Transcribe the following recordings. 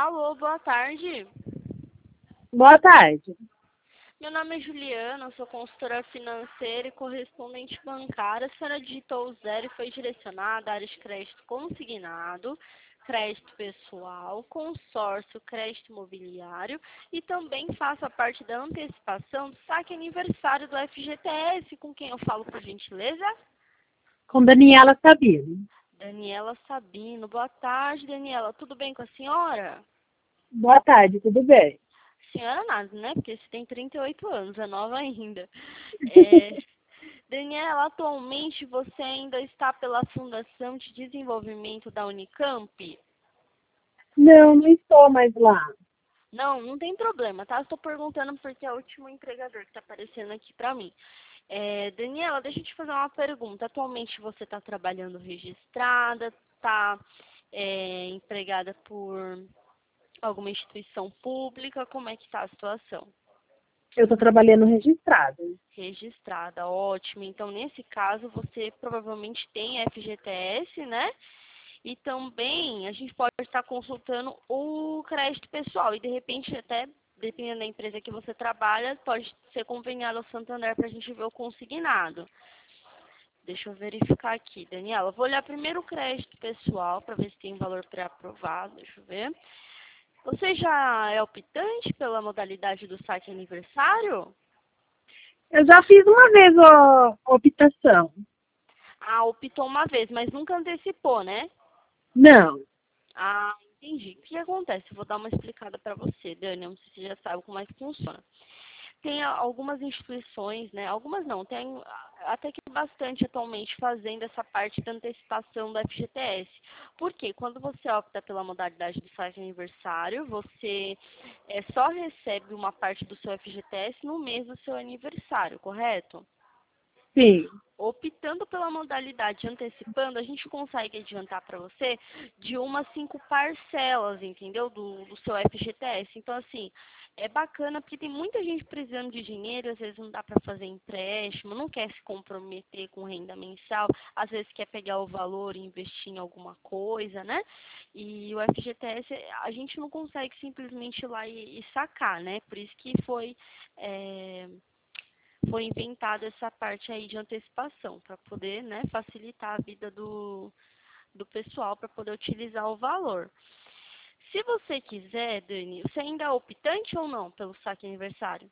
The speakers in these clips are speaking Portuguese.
Alô, boa tarde. Boa tarde. Meu nome é Juliana, eu sou consultora financeira e correspondente bancária. A senhora digitou o zero e foi direcionada à área de crédito consignado, crédito pessoal, consórcio, crédito imobiliário e também faço a parte da antecipação do saque aniversário do FGTS. Com quem eu falo, por gentileza? Com Daniela Sabino. Daniela Sabino. Boa tarde, Daniela. Tudo bem com a senhora? Boa tarde, tudo bem? Senhora nada, né? Porque você tem 38 anos, é nova ainda. Daniela, atualmente você ainda está pela Fundação de Desenvolvimento da Unicamp? Não, não estou mais lá. Não, não tem problema, tá? Estou perguntando porque é o último empregador que está aparecendo aqui para mim. Daniela, deixa eu te fazer uma pergunta. Atualmente você está trabalhando registrada, está empregada por alguma instituição pública? Como é que está a situação? Eu estou trabalhando registrado. Registrada, ótimo. Então, nesse caso, você provavelmente tem FGTS, né? E também a gente pode estar consultando o crédito pessoal. E, de repente, até, dependendo da empresa que você trabalha, pode ser conveniado ao Santander para a gente ver o consignado. Deixa eu verificar aqui, Daniela. Vou olhar primeiro o crédito pessoal para ver se tem valor pré-aprovado. Deixa eu ver. Você já é optante pela modalidade do saque aniversário? Eu já fiz uma vez a optação. Ah, optou uma vez, mas nunca antecipou, né? Não. Ah, entendi. O que acontece? Eu vou dar uma explicada para você, Dani. Eu não sei se você já sabe como é que funciona. Tem algumas instituições, né? Algumas não, tem até que bastante atualmente fazendo essa parte da antecipação do FGTS. Por quê? Quando você opta pela modalidade do saque aniversário, você só recebe uma parte do seu FGTS no mês do seu aniversário, correto? Sim. Optando pela modalidade antecipando, a gente consegue adiantar para você de 1 a 5 parcelas, entendeu? Do seu FGTS. Então, assim, é bacana porque tem muita gente precisando de dinheiro, às vezes não dá para fazer empréstimo, não quer se comprometer com renda mensal, às vezes quer pegar o valor e investir em alguma coisa, né? E o FGTS a gente não consegue simplesmente ir lá e sacar, né? Por isso que foi inventada essa parte aí de antecipação, para poder, né, facilitar a vida do pessoal para poder utilizar o valor. Se você quiser, Dani, você ainda é optante ou não pelo saque aniversário?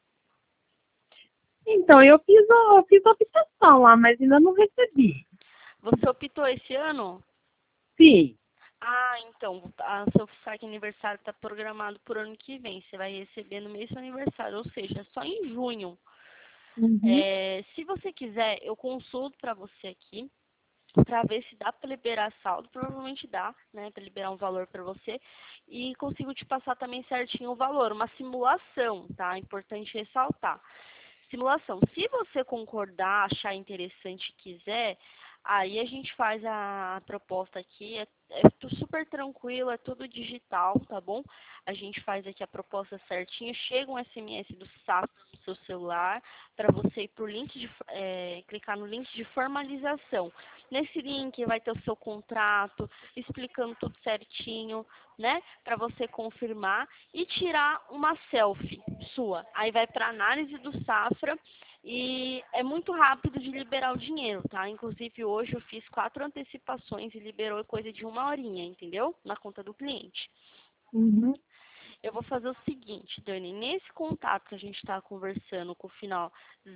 Então, eu fiz a optação lá, mas ainda não recebi. Você optou esse ano? Sim. Ah, então, seu saque aniversário está programado por ano que vem. Você vai receber no mês do aniversário, ou seja, só em junho. Uhum. Se você quiser, eu consulto para você aqui, para ver se dá para liberar saldo, provavelmente dá, né, para liberar um valor para você, e consigo te passar também certinho o valor, uma simulação, tá? Importante ressaltar. Simulação. Se você concordar, achar interessante e quiser, aí a gente faz a proposta aqui, super tranquilo, é tudo digital, tá bom? A gente faz aqui a proposta certinha, chega um SMS do SAP no seu celular, para você ir pro link clicar no link de formalização. Nesse link vai ter o seu contrato, explicando tudo certinho, né? Para você confirmar e tirar uma selfie sua. Aí vai para análise do Safra e é muito rápido de liberar o dinheiro, tá? Inclusive hoje eu fiz 4 antecipações e liberou coisa de 1 horinha, entendeu? Na conta do cliente. Uhum. Eu vou fazer o seguinte, Dani, nesse contato que a gente está conversando com o final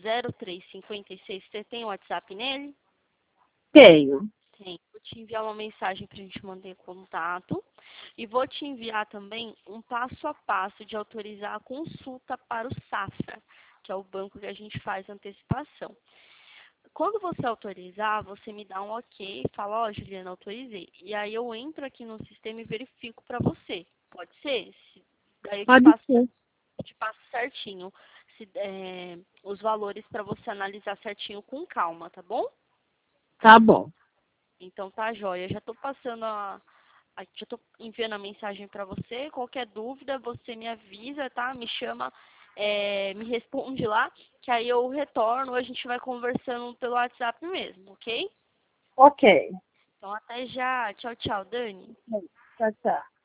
0356, você tem o WhatsApp nele? Tenho. Tem. Vou te enviar uma mensagem para a gente manter contato e vou te enviar também um passo a passo de autorizar a consulta para o Safra, que é o banco que a gente faz antecipação. Quando você autorizar, você me dá um ok, fala, ó, Juliana, autorizei. E aí eu entro aqui no sistema e verifico para você. Pode ser? Daí eu Pode ser. te passo certinho os valores para você analisar certinho com calma, tá bom? Tá bom. Então tá jóia. Já estou passando já estou enviando a mensagem para você. Qualquer dúvida, você me avisa, tá? Me chama, me responde lá, que aí eu retorno, a gente vai conversando pelo WhatsApp mesmo, ok? Ok. Então até já. Tchau, tchau, Dani. Tchau, tchau.